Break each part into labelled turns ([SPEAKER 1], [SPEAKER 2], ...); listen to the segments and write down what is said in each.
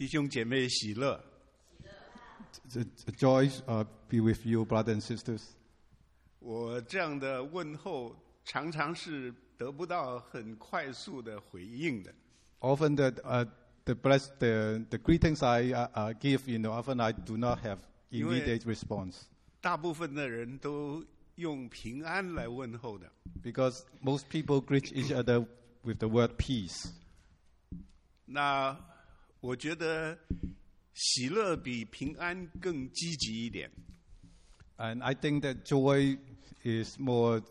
[SPEAKER 1] 弟兄姐妹喜乐。
[SPEAKER 2] Joy be with you, brothers and sisters.
[SPEAKER 1] 我这样的问候常常是得不到很快速的回应的。
[SPEAKER 2] Often the greetings I give, often I do not have immediate response.
[SPEAKER 1] 大部分的人都用平安来问候的。
[SPEAKER 2] Because most people greet each other with the word peace.
[SPEAKER 1] 那我觉得喜乐比平安更积极一点。
[SPEAKER 2] And I think that joy is more,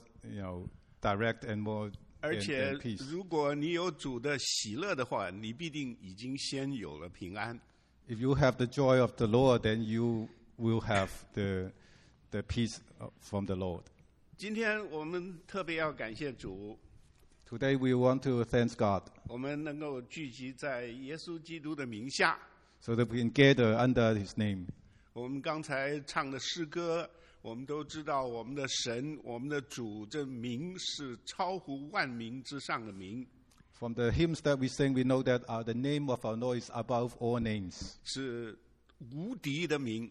[SPEAKER 2] direct and more
[SPEAKER 1] 而且
[SPEAKER 2] than peace.
[SPEAKER 1] 如果你有主的喜乐的话，你必定已经先有了平安。
[SPEAKER 2] If you have the joy of the Lord, then you will have the peace from the Lord.
[SPEAKER 1] 今天我们特别要感谢主。
[SPEAKER 2] Today we want to thank God.
[SPEAKER 1] 我们能够聚集在耶稣基督的名下。
[SPEAKER 2] So that we can gather under His name.
[SPEAKER 1] 我们刚才唱的诗歌，我们都知道我们的神，我们的主，这名是超乎万名之上的名。
[SPEAKER 2] From the hymns that we sing, we know that the name of our Lord is above all names.
[SPEAKER 1] 是无敌的名。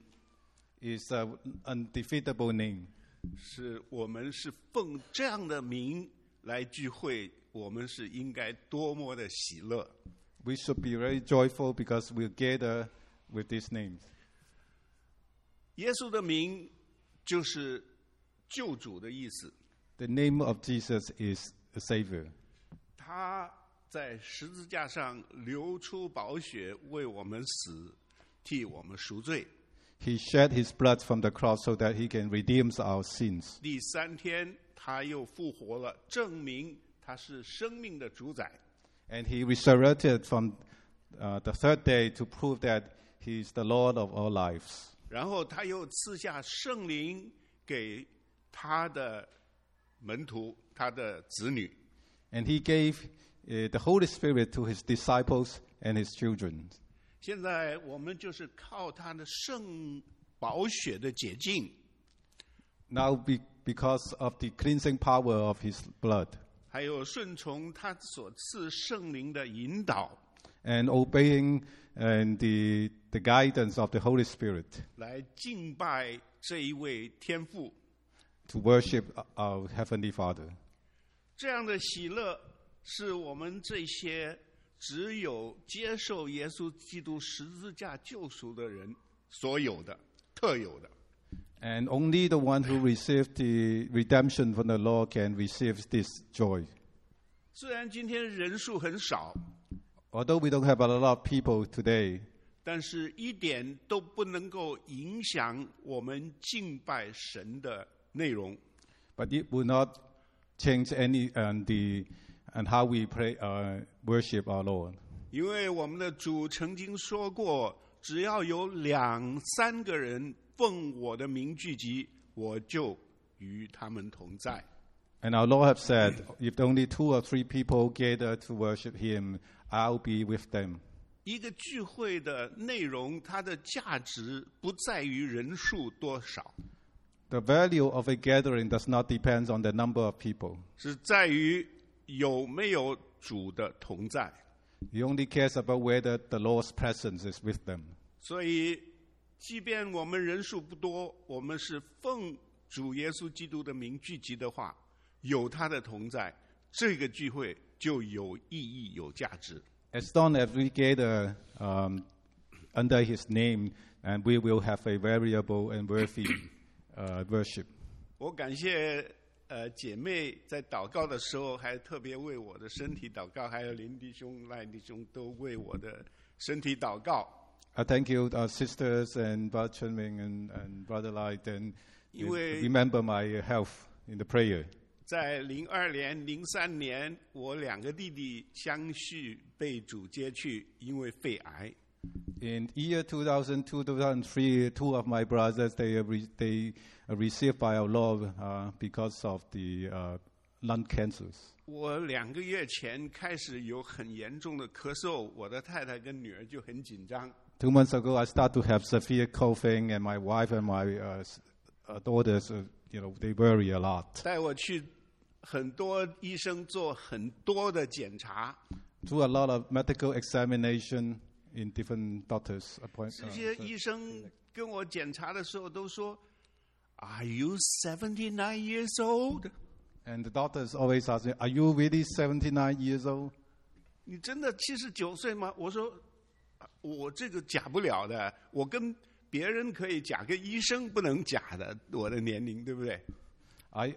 [SPEAKER 2] Is an undefeatable name.
[SPEAKER 1] 是我们是奉这样的名来聚会，我们是应该多么的喜乐。
[SPEAKER 2] We should be very joyful because we gather with these names.
[SPEAKER 1] 耶稣的名就是救主的意思。
[SPEAKER 2] The name of Jesus is a Savior.
[SPEAKER 1] 他在十字架上流出宝血，为我们死，替我们赎罪。
[SPEAKER 2] He shed His blood from the cross so that He can redeem our sins.
[SPEAKER 1] 第三天他又复活了，证明他是生命的主宰。
[SPEAKER 2] And He resurrected from the third day to prove that He is the Lord of all lives.
[SPEAKER 1] 然后他又赐下圣灵给他的门徒，他的子女。
[SPEAKER 2] And He gave the Holy Spirit to His disciples and His children.
[SPEAKER 1] 现在我们就是靠他的圣宝血的洁净。
[SPEAKER 2] Now because of the cleansing power of His blood.
[SPEAKER 1] 还有顺从他所赐圣灵的引导。
[SPEAKER 2] And obeying the guidance of the Holy Spirit.
[SPEAKER 1] 来敬拜这一位天父。
[SPEAKER 2] To worship our Heavenly Father.
[SPEAKER 1] 这样的喜乐是我们这些只有接受耶稣基督十字架救赎的人所有的、特有的。
[SPEAKER 2] And only the one who received the redemption from the Lord can receive this joy.
[SPEAKER 1] 虽然今天人数很少，
[SPEAKER 2] Although we don't have a lot of people today,
[SPEAKER 1] 但是一点都不能够影响我们敬拜神的内容。
[SPEAKER 2] but it will not change any and how we pray, worship our Lord.
[SPEAKER 1] 因为我们的主曾经说过，只要有2、3个人奉我的名聚集，我就与他们同在。
[SPEAKER 2] And our Lord have said, if only 2 or 3 people gather to worship Him, I'll be with them.
[SPEAKER 1] 一个聚会的内容，它的价值不在于人数多少，
[SPEAKER 2] The value of a gathering does not depend on the number of people.
[SPEAKER 1] 是在于有没有主的同在。
[SPEAKER 2] He only cares about whether the Lord's presence is with them.
[SPEAKER 1] 所以，即便我们人数不多，我们是奉主耶稣基督的名聚集的话，有他的同在，这个聚会就有意义、有价值。
[SPEAKER 2] As long as we gather under His name, and we will have a variable and worthy worship.
[SPEAKER 1] 我感谢姐妹在祷告的时候，还特别为我的身体祷告，还有林弟兄、赖弟兄都为我的身体祷告。
[SPEAKER 2] I thank you, sisters and Brother Chunming and Brother Light, and
[SPEAKER 1] 因为
[SPEAKER 2] remember my health in the prayer.
[SPEAKER 1] 在02年、03年，我2个弟弟相续被主接去，因为肺癌。
[SPEAKER 2] In year 2002, 2003, 2 of my brothers, they received by our Lord because of the lung cancers.
[SPEAKER 1] 我2个月前开始有很严重的咳嗽，我的太太跟女儿就很紧张。
[SPEAKER 2] 2 months ago, I started to have severe coughing, and my wife and my daughters, they worry a lot.
[SPEAKER 1] 带我去很多医生做很多的检查。
[SPEAKER 2] Do a lot of medical examination, in different doctors'
[SPEAKER 1] 这
[SPEAKER 2] appointments.
[SPEAKER 1] 些医生跟我检查的时候都说 ，Are you 79 years old？
[SPEAKER 2] And the doctors always ask me, "Are you really 79 years old?"
[SPEAKER 1] 你真的79岁吗？我说，我这个假不了的，我跟别人可以假，跟医生不能假的，我的年龄，对不对？
[SPEAKER 2] I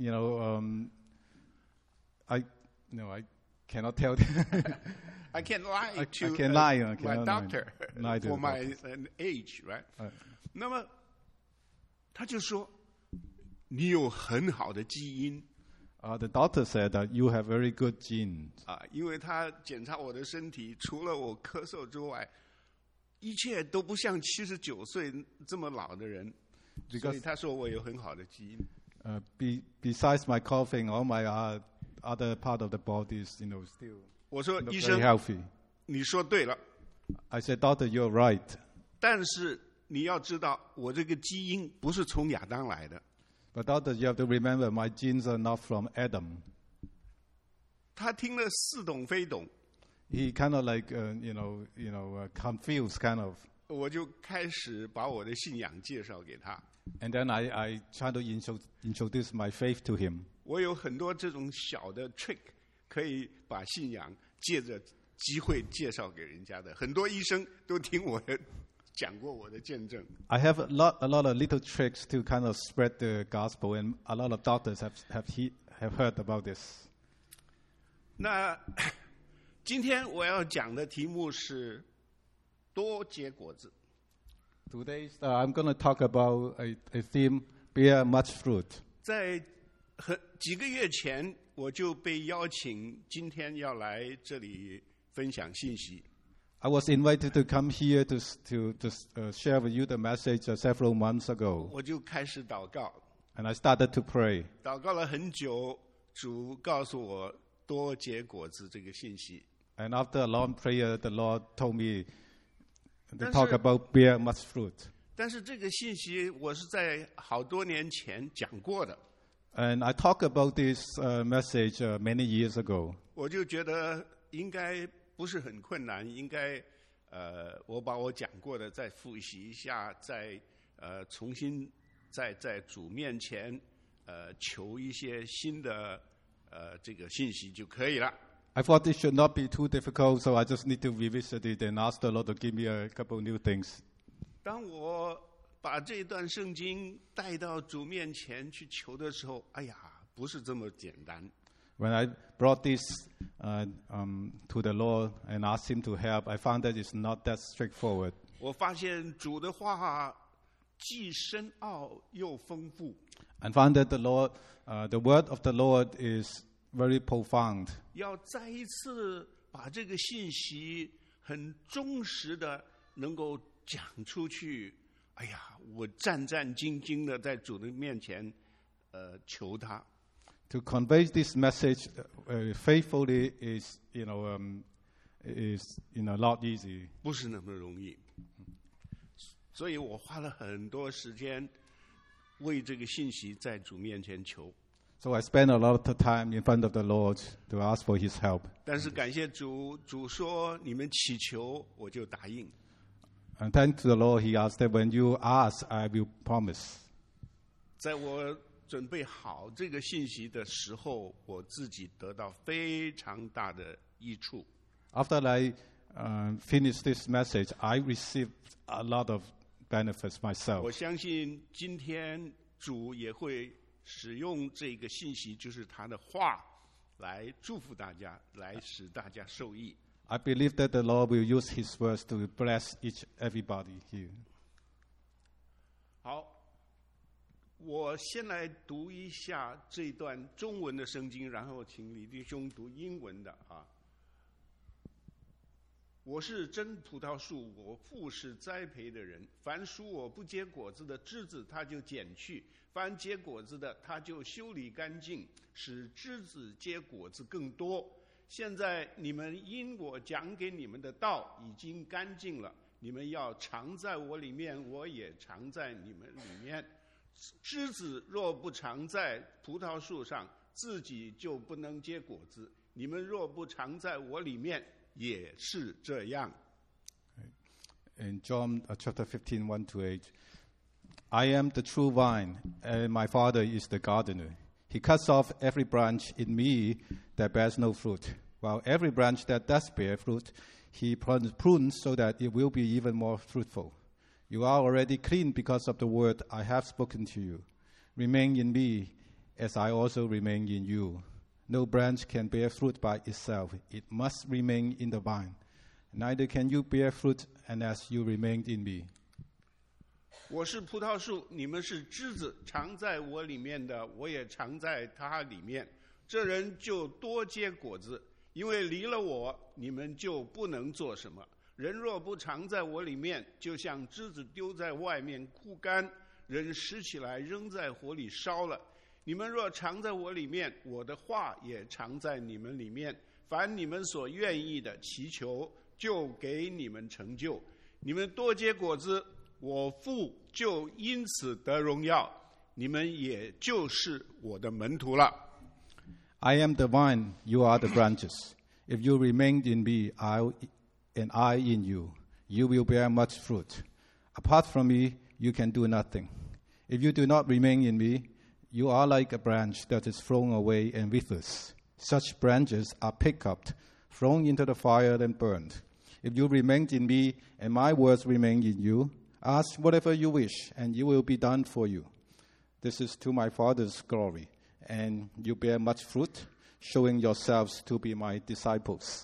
[SPEAKER 2] cannot tell.
[SPEAKER 1] I can't lie
[SPEAKER 2] I
[SPEAKER 1] to
[SPEAKER 2] can lie, I
[SPEAKER 1] my
[SPEAKER 2] cannot
[SPEAKER 1] doctor
[SPEAKER 2] lie to
[SPEAKER 1] for
[SPEAKER 2] the
[SPEAKER 1] my age, right? 那么他就说，你有很好的基因
[SPEAKER 2] The doctor said that you have very good genes.
[SPEAKER 1] 啊，因为他检查我的身体，除了我咳嗽之外，一切都不像79岁这么老的人，所以他说我有很好的基因。
[SPEAKER 2] Besides my coughing, all my other part of the body is, still
[SPEAKER 1] 我说
[SPEAKER 2] look
[SPEAKER 1] 医
[SPEAKER 2] very
[SPEAKER 1] 生，
[SPEAKER 2] healthy.
[SPEAKER 1] 你说对了，
[SPEAKER 2] I said, "Doctor, you're right."
[SPEAKER 1] 但是你要知道，我这个基因不是从亚当来的。
[SPEAKER 2] But doctor, you have to remember, my genes are not from Adam.
[SPEAKER 1] 他听了似懂非懂，
[SPEAKER 2] He kind of like, confused, kind of.
[SPEAKER 1] 我就开始把我的信仰介绍给他。
[SPEAKER 2] And then I try to introduce my faith to him.
[SPEAKER 1] 我有很多这种小的 trick， 可以把信仰借着机会介绍给人家的。很多医生都听我的讲过我的见证。
[SPEAKER 2] I have a lot of little tricks to kind of spread the gospel, and a lot of doctors have heard about this.
[SPEAKER 1] 那今天我要讲的题目是多结果子。
[SPEAKER 2] Today, I'm going to talk about a theme: bear much fruit.
[SPEAKER 1] 在几个月前，我就被邀请今天要来这里分享信息。
[SPEAKER 2] I was invited to come here to share with you the message several months ago,
[SPEAKER 1] 我就开始祷告，
[SPEAKER 2] and I started to pray.
[SPEAKER 1] 祷告了很久，主告诉我多结果子这个信息。
[SPEAKER 2] And after a long prayer, the Lord told me to
[SPEAKER 1] 但是
[SPEAKER 2] talk about bear much fruit.
[SPEAKER 1] 但是这个信息我是在好多年前讲过的，
[SPEAKER 2] And I talked about this message many years ago.
[SPEAKER 1] 我就觉得应该不是很困难，应该我把我讲过的再复习一下，再重新在主面前求一些新的这个信息就可以了。
[SPEAKER 2] I thought it should not be too difficult, so I just need to revisit it and ask the Lord to give me a couple new things.
[SPEAKER 1] 当我把这段圣经带到主面前去求的时候，哎呀，不是这么简单。
[SPEAKER 2] When I brought this to the Lord and asked Him to help, I found that it's not that straightforward.
[SPEAKER 1] 我发现主的话既深奥又丰富，
[SPEAKER 2] I found that the word of the Lord is very profound.
[SPEAKER 1] 要再一次把这个信息很忠实的能够讲出去。哎呀，我战战兢兢的在主的面前求他。
[SPEAKER 2] To convey this message faithfully is not easy.
[SPEAKER 1] 不是那么容易，所以我花了很多时间为这个信息在主面前求。
[SPEAKER 2] So I spent a lot of time in front of the Lord to ask for His help.
[SPEAKER 1] 但是感谢主，主说你们祈求，我就答应。
[SPEAKER 2] And thanks to the Lord, He asked that when you ask, I will promise.
[SPEAKER 1] 在我准备好这个信息的时候，我自己得到非常大的益处。
[SPEAKER 2] After I finished this message, I received a lot of benefits
[SPEAKER 1] 我
[SPEAKER 2] myself.
[SPEAKER 1] 相信今天主也会使用这个信息，就是他的话，来祝福大家，来使大家受益。
[SPEAKER 2] I believe that the Lord will use His words to bless everybody here.
[SPEAKER 1] 好，我先来读一下这段中文的圣经，然后请李弟兄读英文的啊。我是真葡萄树，我父是栽培的人。凡属我不结果子的枝子，他就剪去；凡结果子的，他就修理干净，使枝子结果子更多。现在你们因我讲给你们的道已经干净了，你们要常在我里面，我也常在你们里面。枝子若不常在葡萄树上，自己就不能结果子。你们若不常在我里面，也是这样。
[SPEAKER 2] in John chapter 15, 1-8. I am the true vine, and my Father is the gardener. He cuts off every branch in me that bears no fruit, while every branch that does bear fruit, he prunes so that it will be even more fruitful. You are already clean because of the word I have spoken to you. Remain in me, as I also remain in you. No branch can bear fruit by itself. It must remain in the vine. Neither can you bear fruit unless you remain in me.
[SPEAKER 1] 我是葡萄树，你们是枝子，常在我里面的，我也常在他里面。这人就多结果子，因为离了我，你们就不能做什么。人若不常在我里面，就像枝子丢在外面枯干，人拾起来扔在火里烧了。你们若常在我里面，我的话也常在你们里面。凡你们所愿意的祈求，就给你们成就。你们多结果子，我父就因此得荣耀，你们也就是我的门徒了。
[SPEAKER 2] I am the vine, you are the branches. If you remain in me, and I in you, you will bear much fruit. Apart from me, you can do nothing. If you do not remain in me, you are like a branch that is thrown away and withers. Such branches are picked up, thrown into the fire, and burned. If you remain in me, and my words remain in you, ask whatever you wish, and it will be done for you. This is to my Father's glory, and you bear much fruit, showing yourselves to be my disciples.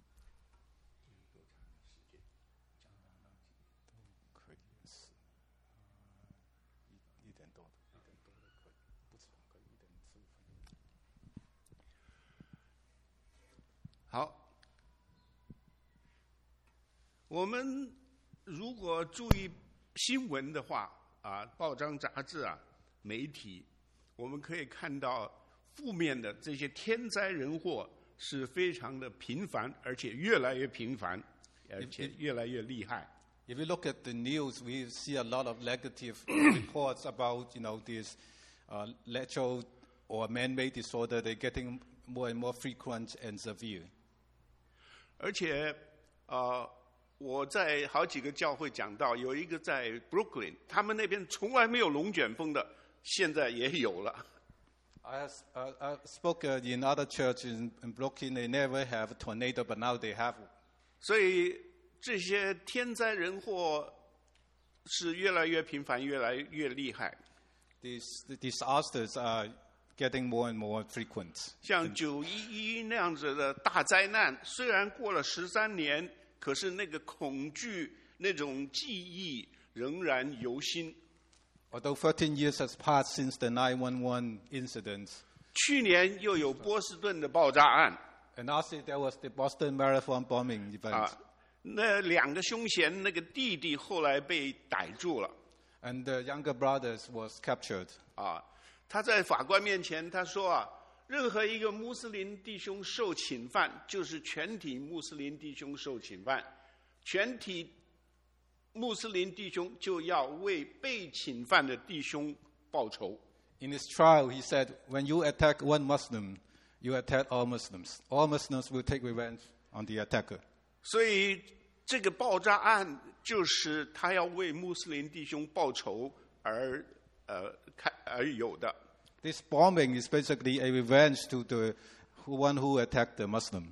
[SPEAKER 1] 好，我们如果注意新闻的话啊，报章杂志啊，媒体，我们可以看到负面的这些天灾人祸是非常的频繁，而且越来越频繁，而且越来越厉害。
[SPEAKER 2] If you look at the news, we see a lot of negative reports about, these natural or man-made disorder. They're getting more and more frequent and severe.
[SPEAKER 1] 而且，我在好几个教会讲到，有一个在 Brooklyn， 他们那边从来没有龙卷风的，现在也有了。
[SPEAKER 2] I spoke in other churches in Brooklyn. They never have a tornado, but now they have.
[SPEAKER 1] 所以这些天灾人祸是越来越频繁，越来越厉害。
[SPEAKER 2] These disasters are getting more and more frequent.
[SPEAKER 1] 像911那样子的大灾难，虽然过了13年，可是那个恐惧、那种记忆仍然犹新。
[SPEAKER 2] Although 13 years has passed since the 9/11 incident,
[SPEAKER 1] 去年又有波士顿的爆炸案。
[SPEAKER 2] And last year there was the Boston Marathon bombing event.
[SPEAKER 1] 那2个凶嫌，那个弟弟后来被逮住了。
[SPEAKER 2] And the younger brother was captured.
[SPEAKER 1] 他在法官面前他说任何一个穆斯林弟兄受侵犯，就是全体穆斯林弟兄受侵犯，全体穆斯林弟兄就要为被侵犯的弟兄报仇。
[SPEAKER 2] In his trial, he said, when you attack one Muslim, you attack all Muslims. All Muslims will take revenge on the attacker.
[SPEAKER 1] 所以这个爆炸案就是他要为穆斯林弟兄报仇而有的。
[SPEAKER 2] This bombing is basically a revenge to the one who attacked the Muslims.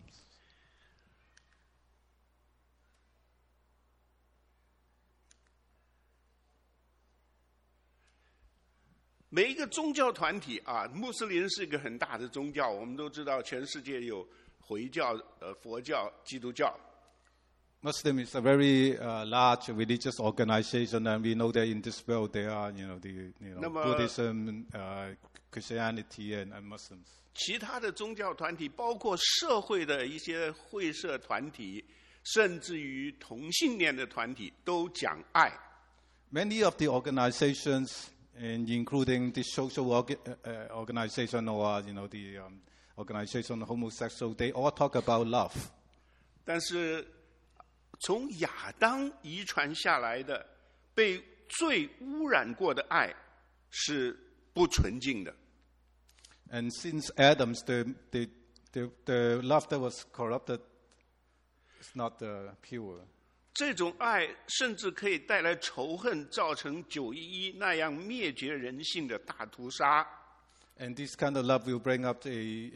[SPEAKER 1] 每一个宗教团体穆斯林是一个很大的宗教，我们都知道全世界有回教、佛教、基督教。
[SPEAKER 2] Muslim is a very large religious organization, and we know that in this world there are, Buddhism, Christianity, and Muslims.
[SPEAKER 1] 其他的宗教团体，包括社会的一些会社团体，甚至于同性恋的团体，都讲爱。
[SPEAKER 2] Many of the organizations, and including the social organization or the organization of homosexual, they all talk about love.
[SPEAKER 1] 但是从亚当遗传下来的被罪污染过的爱是不纯净的。
[SPEAKER 2] And since Adam's, the love that was corrupted is not pure.
[SPEAKER 1] 这种爱甚至可以带来仇恨，造成911那样灭绝人性的大屠杀。
[SPEAKER 2] And this kind of love will bring up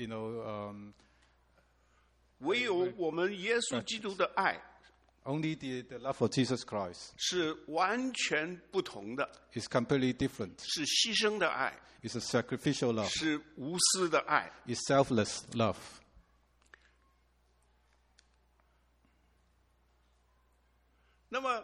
[SPEAKER 1] 唯有我们耶稣基督的爱
[SPEAKER 2] only the love of Jesus Christ
[SPEAKER 1] 是完全不同的，
[SPEAKER 2] is completely different.
[SPEAKER 1] 是牺牲的爱，
[SPEAKER 2] It's a sacrificial love.
[SPEAKER 1] 是无私的爱。
[SPEAKER 2] It's selfless love.
[SPEAKER 1] 那么，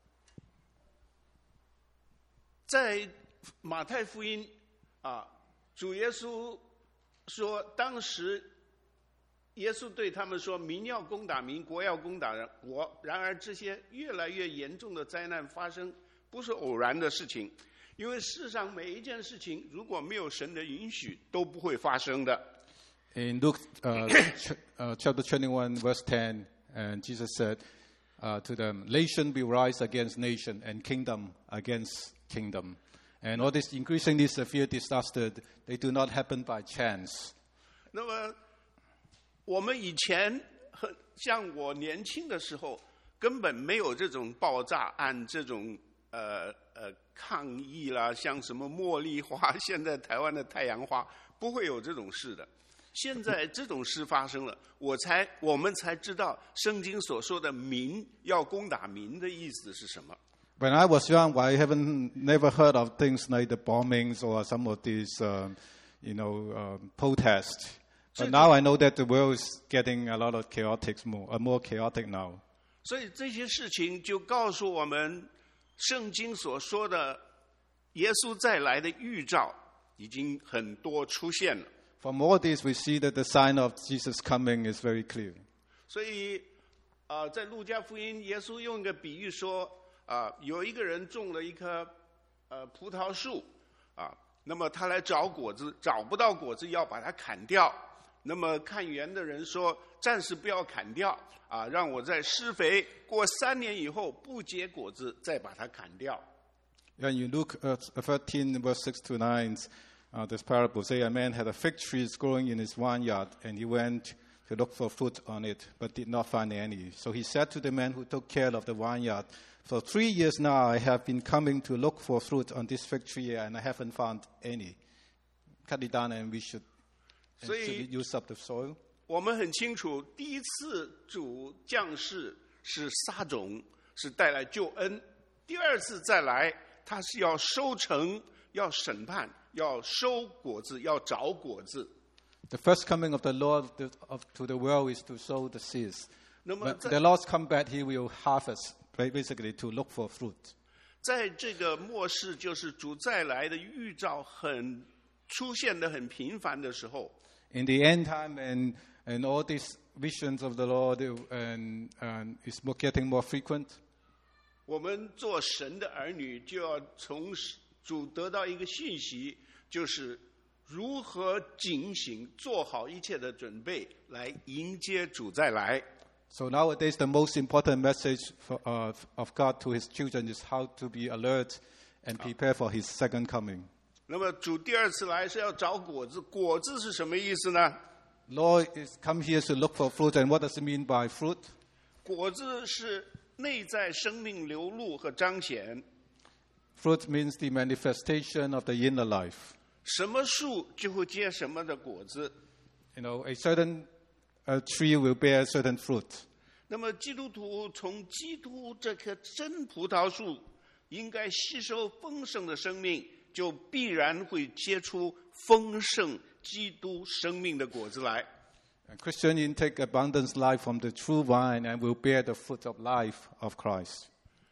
[SPEAKER 1] 在马太福音主耶稣说，当时耶稣对他们说：“民要攻打民，国要攻打国。然而，这些越来越严重的灾难发生，不是偶然的事情，因为世上每一件事情，如果没有神的允许，都不会发生的。”
[SPEAKER 2] In Luke chapter 21, verse 10, and Jesus said to them, "Nation will rise against nation, and kingdom against kingdom." And all this increasingly severe disaster, they do not happen by chance.
[SPEAKER 1] 那么，我们以前像我年轻的时候，根本没有这种爆炸案，这种抗议啦，像什么茉莉花，现在台湾的太阳花，不会有这种事的。现在这种事发生了，我们才知道圣经所说的民要攻打民的意思是什么。
[SPEAKER 2] When I was young, I never heard of things like the bombings or some of these, protests. But now I know that the world is getting a lot of more chaotic now.
[SPEAKER 1] 所以这些事情就告诉我们，圣经所说的耶稣再来的预兆已经很多出现了。
[SPEAKER 2] From all this, we see that the sign of Jesus' coming is very clear.
[SPEAKER 1] 所以在路加福音，耶稣用一个比喻说，有一个人种了一棵葡萄树，那么他来找果子，找不到果子，要把它砍掉。那么看园的人说，暂时不要砍掉，让我再施肥，过3年以后不结果子，再把它砍掉。
[SPEAKER 2] When you look at 13, verse 6 to 9, this parable, say a man had a fig tree growing in his vineyard, and he went to look for fruit on it, but did not find any. So he said to the man who took care of the vineyard, "For 3 years now I have been coming to look for fruit on this fig tree, and I haven't found any. Cut it down, and we should use up the soil."
[SPEAKER 1] 我们很清楚，第一次主降世是撒种，是带来救恩；第二次再来，他是要收成，要审判，要收果子，要找果子。
[SPEAKER 2] The first coming of the Lord to the world is to sow the seeds.
[SPEAKER 1] 那么
[SPEAKER 2] When the Lord comes back, He will harvest, basically to look for fruit.
[SPEAKER 1] 在这个末世，就是主再来的预兆出现的很频繁的时候，
[SPEAKER 2] In the end time, and all these visions of the Lord is getting more frequent.
[SPEAKER 1] 我们做神的儿女，就要从主得到一个信息，就是如何警醒，做好一切的准备，来迎接主再来。
[SPEAKER 2] So nowadays, the most important message of God to His children is how to be alert and prepare for His second coming.
[SPEAKER 1] 那么主第二次来是要找果子，果子是什么意思呢？
[SPEAKER 2] Lord is come here to look for fruit, and what does it mean by fruit?
[SPEAKER 1] 果子是内在生命流露和彰显。
[SPEAKER 2] Fruit means the manifestation of the inner life.
[SPEAKER 1] 什么树就会结什么的果子。
[SPEAKER 2] A certain tree will bear certain fruit.
[SPEAKER 1] 那么基督徒从基督这棵真葡萄树，应该吸收丰盛的生命，就必然会结出丰盛基督生命的果子来。
[SPEAKER 2] A Christian intake abundance life from the true vine and will bear the fruit of life of Christ.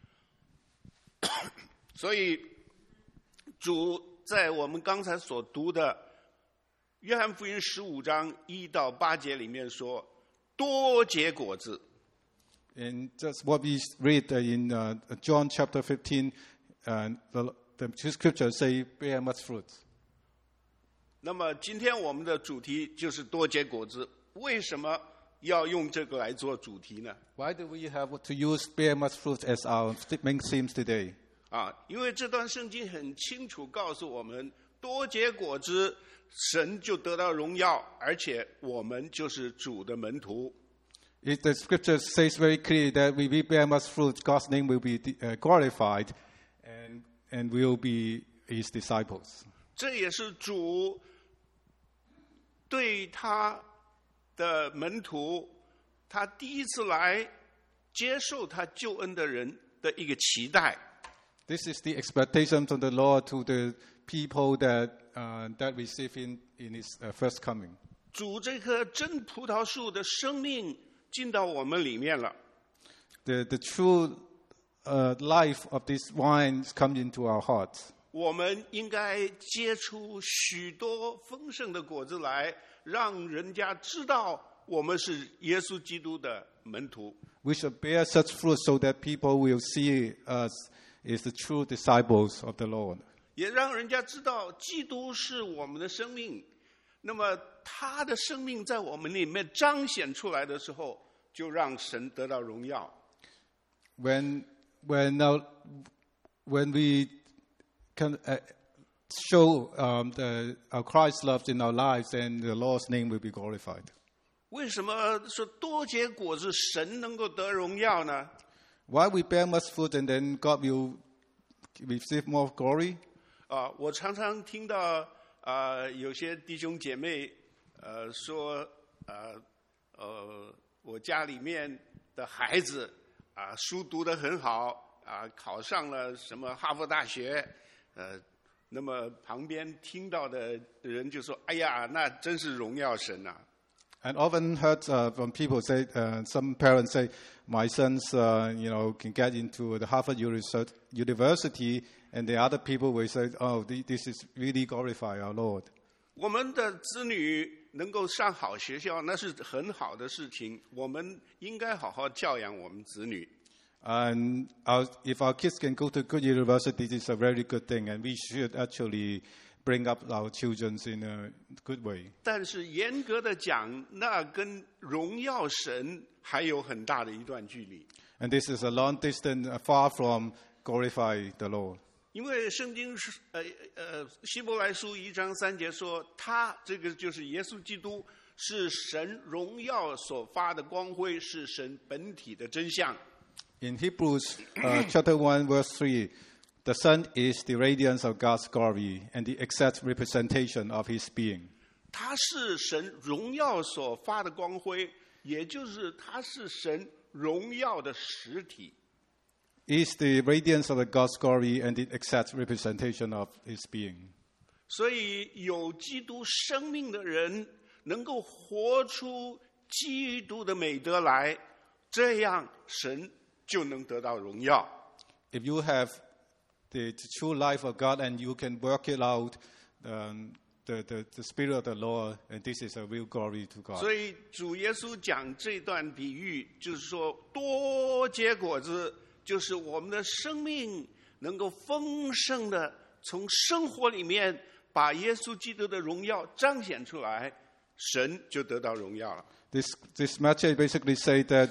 [SPEAKER 1] 所以，主在我们刚才所读的约翰福音15章1到8节里面说，多结果子。
[SPEAKER 2] And just what we read in John chapter 15, the scriptures say, bear much fruit.
[SPEAKER 1] 那么今天我们的主题就是多结果子。为什么要用这个来做主题呢？
[SPEAKER 2] Why do we have to use bear much fruit as our main themes today?
[SPEAKER 1] 因为这段圣经很清楚告诉我们，多结果子，神就得到荣耀，而且我们就是主的门徒。
[SPEAKER 2] If the scripture says very clearly that we bear much fruit, God's name will be glorified, and we'll be His disciples.
[SPEAKER 1] 这也是主对他的门徒，他第一次来接受他救恩的人的一个期待。
[SPEAKER 2] This is the expectation from the Lord to the people that receive Him in His first coming.
[SPEAKER 1] 主这棵真葡萄树的生命进到我们里面了。
[SPEAKER 2] The true life of this wine come into our hearts.
[SPEAKER 1] 我们应该结出许多丰盛的果子来，让人家知道我们是耶稣基督的门徒。
[SPEAKER 2] We should bear such fruit so that people will see us as the true disciples of the Lord.
[SPEAKER 1] 也让人家知道基督是我们的生命，那么他的生命在我们里面彰显出来的时候，就让神得到荣耀。
[SPEAKER 2] When we can show our Christ's love in our lives, then the Lord's name will be glorified.
[SPEAKER 1] 为什么说多结果子神能够得荣耀呢？
[SPEAKER 2] Why we bear much fruit and then God will receive more glory?
[SPEAKER 1] 我常常听到有些弟兄姐妹说我家里面的孩子书读得很好考上了什么哈佛大学那么旁边听到的人就说哎呀那真是荣耀神啊。
[SPEAKER 2] And often heard from people say, some parents say, my sons, can get into the Harvard University, and the other people will say, oh, this is really glorify our Lord.
[SPEAKER 1] 我们的子女能够上好学校，那是很好的事情，我们应该好好教养我们子女。
[SPEAKER 2] And if our kids can go to good university, this is a very good thing, and we should actually bring up our children in a good way.
[SPEAKER 1] 但是严格的讲，那跟荣耀神还有很大的一段距离。
[SPEAKER 2] And this is a long distance far from glorify the Lord.
[SPEAKER 1] 因为圣经希伯来书1章3节说，他这个就是耶稣基督，是神荣耀所发的光辉，是神本体的真相。
[SPEAKER 2] In Hebrews chapter 1 verse 3, the Son is the radiance of God's glory and the exact representation of His being.
[SPEAKER 1] 他是神荣耀所发的光辉，也就是他是神荣耀的实体。
[SPEAKER 2] Is the radiance of God's glory and the exact representation of His being.
[SPEAKER 1] 所以有基督生命的人能够活出基督的美德来，这样神就能得到荣耀。
[SPEAKER 2] If you have the true life of God and you can work it out, the Spirit of the Lord, and this is a real glory to God.
[SPEAKER 1] 所以主耶稣讲这段比喻，就是说多结果子，就是我们的生命能够丰盛的从生活里面把耶稣基督的荣耀彰显出来，神就得到荣耀了。
[SPEAKER 2] This message basically say that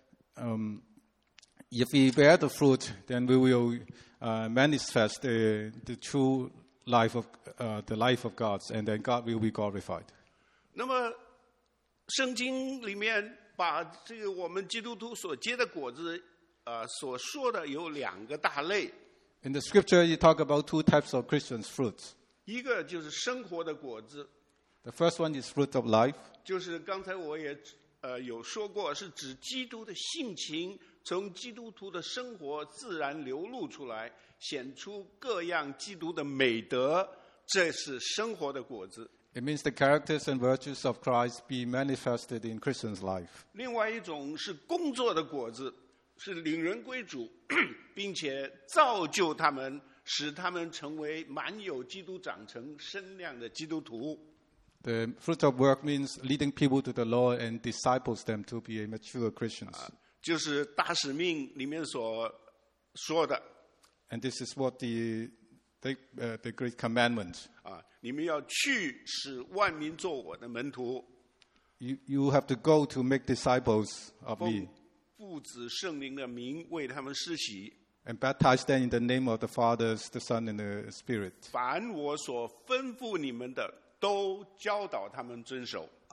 [SPEAKER 2] if we bear the fruit, then we will manifest the true life of the life of God, and then God will be glorified.
[SPEAKER 1] 那么圣经里面把这个我们基督徒所结的果子所说的有2个大类。
[SPEAKER 2] In the scripture, you talk about 2 types of Christians' fruits.
[SPEAKER 1] 一个就是生活的果子，
[SPEAKER 2] The first one is fruit of life.
[SPEAKER 1] 就是刚才我也有说过，是指基督的性情从基督徒的生活自然流露出来，显出各样基督的美德，这是生活的果子。
[SPEAKER 2] It means the characters and virtues of Christ be manifested in Christians' life.
[SPEAKER 1] 另外一种是工作的果子，是领人归主，并且造就他们，使他们成为满有基督长成身量的基督徒。
[SPEAKER 2] The fruit of work means leading people to the Lord and disciples them to be a mature Christians.
[SPEAKER 1] 就是大使命里面所说的。
[SPEAKER 2] And this is what the great commandment.
[SPEAKER 1] 你们要去使万民做我的门徒。
[SPEAKER 2] You have to go to make disciples of me.
[SPEAKER 1] 父子圣灵的名为他们施洗。
[SPEAKER 2] And baptize them in the name of the Father, the Son, and the Spirit.
[SPEAKER 1] 凡我所吩咐你们的，都教导他们遵守。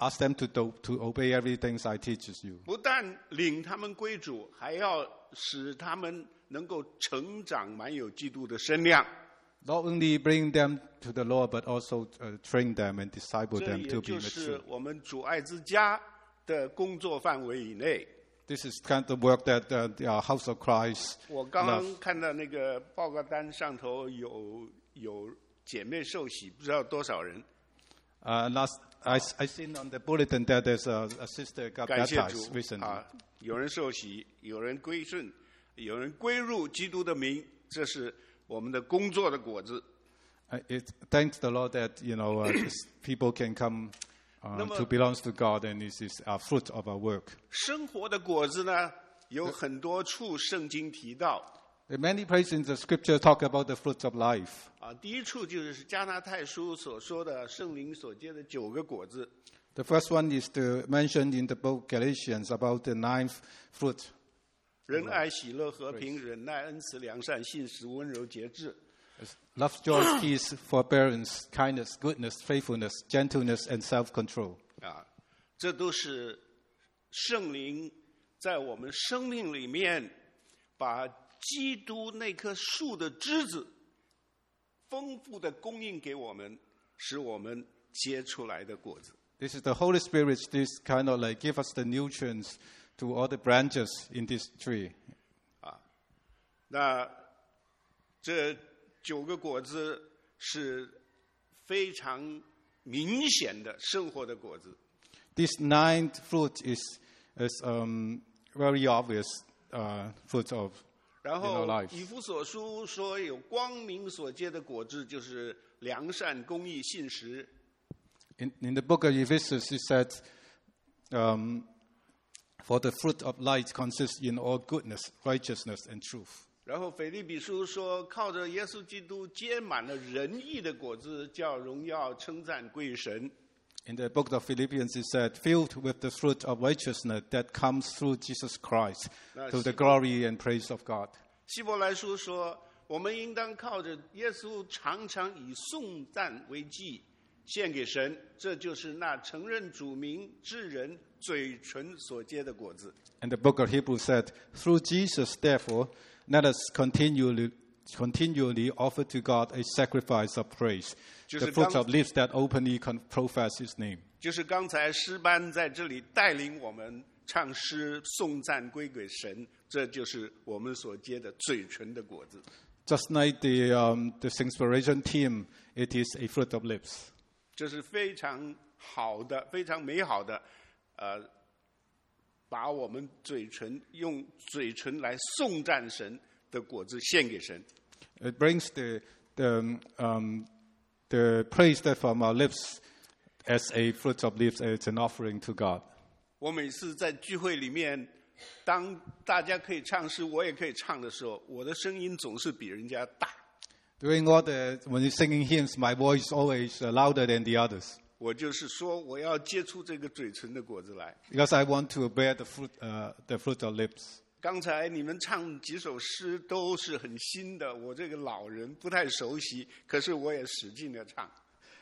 [SPEAKER 2] ask them to obey everything I teaches you.
[SPEAKER 1] 不但领他们归主，还要使他们能够成长，满有基督的身量。
[SPEAKER 2] Not only bring them to the Lord, but also train them and disciple
[SPEAKER 1] 这
[SPEAKER 2] them
[SPEAKER 1] 也
[SPEAKER 2] to be
[SPEAKER 1] 就是
[SPEAKER 2] mature.
[SPEAKER 1] 我们主爱之家的工作范围以内。
[SPEAKER 2] This is kind of work that the House of Christ
[SPEAKER 1] 我刚刚
[SPEAKER 2] loves.
[SPEAKER 1] 看到那个报告单上头有姐妹受洗，不知道多少人。
[SPEAKER 2] Last, I seen on the bulletin that there's a sister got
[SPEAKER 1] 感谢
[SPEAKER 2] baptized
[SPEAKER 1] 主
[SPEAKER 2] recently.
[SPEAKER 1] 啊！有人受洗，有人归顺，有人归入基督的名，这是我们的工作的果子。
[SPEAKER 2] Thanks the Lord that people can come
[SPEAKER 1] 那么
[SPEAKER 2] to belong to God, and this is a fruit of our work.
[SPEAKER 1] 生活的果子呢，有很多处圣经提到
[SPEAKER 2] There are many places in the Scripture talk about the fruits of life.
[SPEAKER 1] 啊。第一处就是加拉太书所说的圣灵所结的9个果子。
[SPEAKER 2] The first one is mentioned in the book Galatians about the 9th fruit.
[SPEAKER 1] 仁爱、喜乐、和平、忍耐、恩慈、良善、信实、温柔、节制。
[SPEAKER 2] Love, joy, peace, forbearance, kindness, goodness, faithfulness, gentleness, and self-control.
[SPEAKER 1] 啊，这都是圣灵在我们生命里面把基督那棵树的枝子丰富的供应给我们，使我们结出来的果子。
[SPEAKER 2] This is the Holy Spirit. This kind of like give us the nutrients to all the branches in this tree.
[SPEAKER 1] 那这9个果子是非常明显的生活的果子。
[SPEAKER 2] This 9th fruit is very obvious fruit of
[SPEAKER 1] 然
[SPEAKER 2] in
[SPEAKER 1] 后
[SPEAKER 2] our lives.
[SPEAKER 1] 以弗所书说有光明所结的果子，就是良善、公义、信实。
[SPEAKER 2] In the book of Ephesians, it said, "For the fruit of light consists in all goodness, righteousness, and truth."
[SPEAKER 1] 然后腓立比书说，靠着耶稣基督结满了仁义的果子，叫荣耀称赞归于神。
[SPEAKER 2] In the book of Philippians, it said, "Filled with the fruit of righteousness that comes through Jesus Christ, to the glory and praise of God."
[SPEAKER 1] 希伯来书说，我们应当靠着耶稣，常常以颂赞为祭，献给神。这就是那承认主名之人嘴唇所结的果子。
[SPEAKER 2] And the book of Hebrews said, "Through Jesus, therefore, let us continually offer to God a sacrifice of praise, the fruit of lips that openly profess His name."
[SPEAKER 1] 就是刚才诗班在这里带领我们唱诗颂赞归给神，这就是我们所结的嘴唇的果子。
[SPEAKER 2] Just like the Singspiration team, it is a fruit of lips.
[SPEAKER 1] 这是非常好的、非常美好的，把我们用嘴唇来颂赞神的果子献给神。
[SPEAKER 2] It brings the praise that from our lips as a fruit of lips, as an offering to God.
[SPEAKER 1] 我每次在聚会里面，当大家可以唱诗，我也可以唱的时候，我的声音总是比人家大。
[SPEAKER 2] When you're singing hymns, my voice is always louder than the others.
[SPEAKER 1] 我就是说，我要结出这个嘴唇的果子来。
[SPEAKER 2] Because I want to bear the fruit of lips.
[SPEAKER 1] 刚才你们唱几首诗都是很新的，我这个老人不太熟悉，可是我也使劲的唱。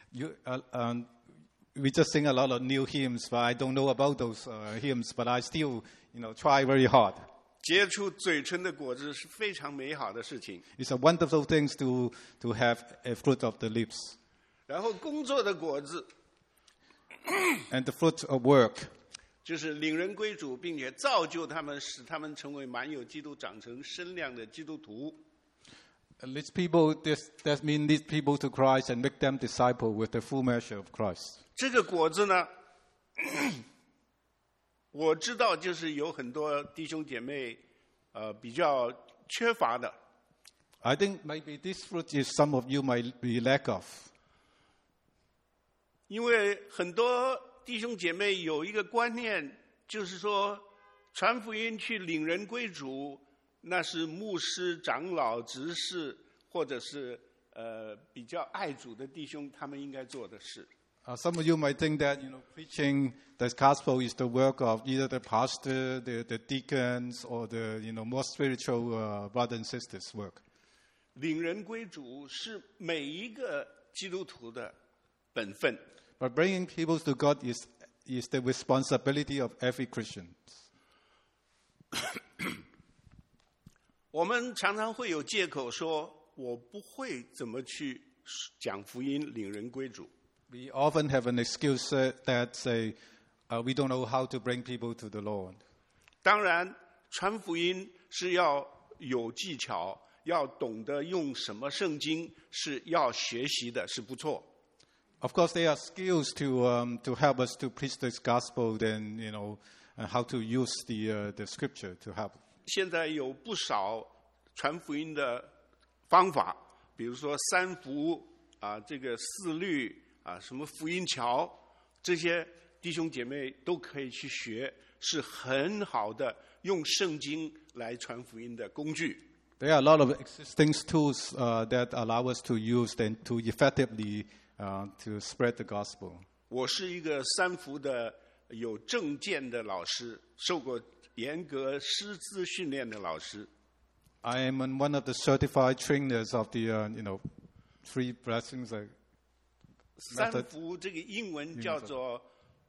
[SPEAKER 2] We just sing a lot of new hymns, but I don't know about those hymns, but I still, try very hard.
[SPEAKER 1] 结出嘴唇的果子是非常美好的事情。
[SPEAKER 2] It's a wonderful thing to have a fruit of the lips.
[SPEAKER 1] 然后工作的果子
[SPEAKER 2] And the fruit of work,
[SPEAKER 1] 就是领人归主，并且造就他们，使他们成为满有基督、长成身量的基督徒。
[SPEAKER 2] leads people, that means lead people to Christ and make them disciple with the full measure of Christ.
[SPEAKER 1] 这个果子呢，我知道就是有很多弟兄姐妹，比较缺乏的。
[SPEAKER 2] I think maybe this fruit is some of you might be lack of.
[SPEAKER 1] 因为很多弟兄姐妹有一个观念，就是说传福音去领人归主，那是牧师、长老、执事，或者是比较爱主的弟兄他们应该做的事。
[SPEAKER 2] Some of you might think that preaching the gospel is the work of either the pastor, the deacons, or the more spiritual brothers and sisters' work.
[SPEAKER 1] 领人归主是每一个基督徒的本分。
[SPEAKER 2] But bringing people to God is is the responsibility of every Christian.
[SPEAKER 1] 我们常常会有借口说，我不会怎么去讲福音，领人归主。
[SPEAKER 2] We often have an excuse that say, we don't know how to bring people to the Lord.
[SPEAKER 1] 当然，传福音是要有技巧，要懂得用什么圣经，是要学习的，是不错。
[SPEAKER 2] Of course, there are skills to help us to preach this gospel, then and how to use the scripture to help.
[SPEAKER 1] 现在有不少传福音的方法，比如说三福这个四律什么福音桥，这些弟兄姐妹都可以去学，是很好的用圣经来传福音的工具。
[SPEAKER 2] There are a lot of existing tools that allow us to use and to effectively to spread the gospel.
[SPEAKER 1] 我是一个三福的有证件的老师，受过严格师资训练的老师。
[SPEAKER 2] I am one of the certified trainers of the three blessings.
[SPEAKER 1] 三福这个英文叫做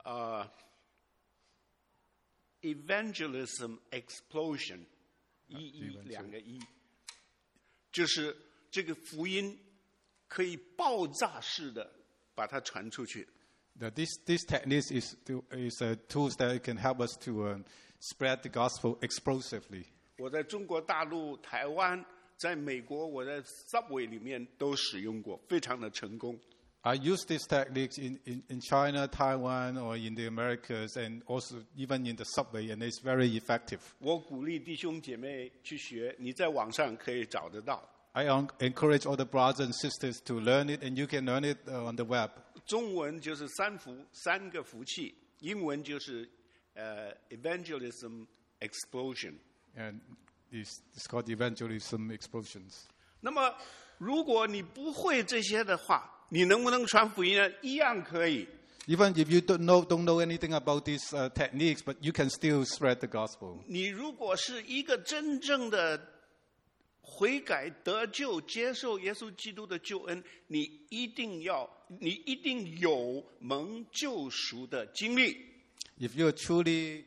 [SPEAKER 1] evangelism explosion， 两个一，就是这个福音可以爆炸式的把它传出去。
[SPEAKER 2] This technique is tools that can help us to spread the gospel explosively.
[SPEAKER 1] 我在中国大陆、台湾，在美国，我在 Subway 里面都使用过，非常的成功。
[SPEAKER 2] I use these techniques in China, Taiwan, or in the Americas, and also even in the subway, and it's very effective.
[SPEAKER 1] 我鼓励弟兄姐妹去学，你在网上可以找得到。
[SPEAKER 2] I encourage all the brothers and sisters to learn it, and you can learn it on the web.
[SPEAKER 1] 中文就是三福，三个福气；英文就是evangelism explosion。
[SPEAKER 2] And it's called evangelism explosions.
[SPEAKER 1] 那么，如果你不会这些的话，你能不能传福音呢？一样可以。
[SPEAKER 2] Even if you don't know anything about these techniques, but you can still spread the gospel.
[SPEAKER 1] 你如果是一个真正的悔改得救、接受耶稣基督的救恩，你一定有蒙救赎的经历。
[SPEAKER 2] If you're truly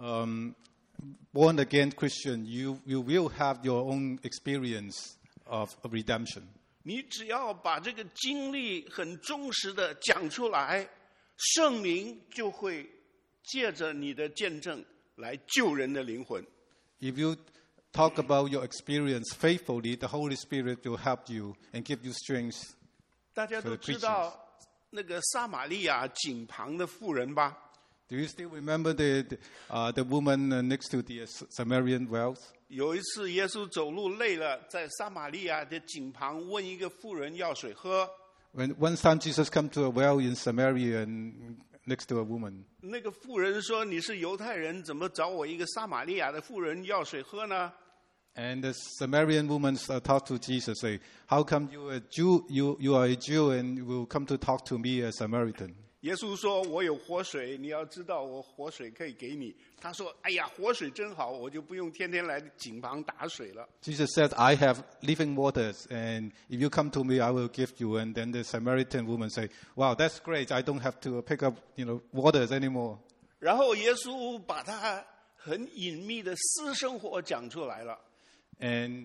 [SPEAKER 2] born again Christian, you will have your own experience of redemption.
[SPEAKER 1] 你只要把这个经历很忠实的讲出来，圣灵就会借着你的见证来救人的灵魂。
[SPEAKER 2] If you talk about your experience faithfully, the Holy Spirit will help you and give you strength.
[SPEAKER 1] 大家都知道那个撒玛利亚井旁的妇人吧？
[SPEAKER 2] Do you still remember the woman next to the Samaritan wells?
[SPEAKER 1] 有一次，耶稣走路累了，在撒玛利亚的井旁问一个妇人要水喝。
[SPEAKER 2] When one time Jesus came to a well in Samaria and next to a woman.
[SPEAKER 1] 那个妇人说：“你是犹太人，怎么找我一个撒玛利亚的妇人要水喝呢？”
[SPEAKER 2] And the Samaritan woman talked to Jesus, say, "How come you are a Jew? You are a Jew, and you will come to talk to me, a Samaritan?"
[SPEAKER 1] 耶稣说：“我有活水，你要知道，我活水可以给你。”他说：“哎呀，活水真好，我就不用天天来井旁打水了。”
[SPEAKER 2] Jesus said, "I have living waters, and if you come to me, I will give you." And then the Samaritan woman say, "Wow, that's great! I don't have to pick up, waters anymore."
[SPEAKER 1] 然后耶稣把他很隐秘的私生活讲出来了。
[SPEAKER 2] And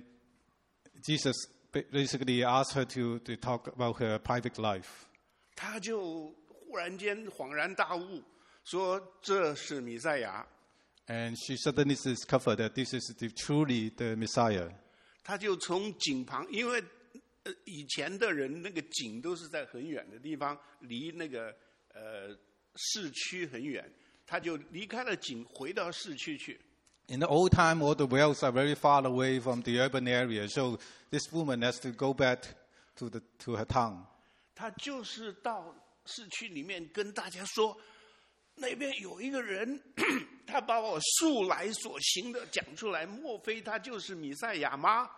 [SPEAKER 2] Jesus basically asked her to talk about her private life.
[SPEAKER 1] 他就忽然间恍然大悟，说这是弥赛亚。
[SPEAKER 2] And she suddenly discovered that this is truly the Messiah.
[SPEAKER 1] 他就从井旁，因为以前的人那个井都是在很远的地方，离那个市区很远，他就离开了井，回到市区去。
[SPEAKER 2] In the old time, all the wells are very far away from the urban area, so this woman has to go back to her town.
[SPEAKER 1] 他就是到市区里面跟大家说，那边有一个人，他把我素来所行的讲出来，莫非他就是弥赛亚吗？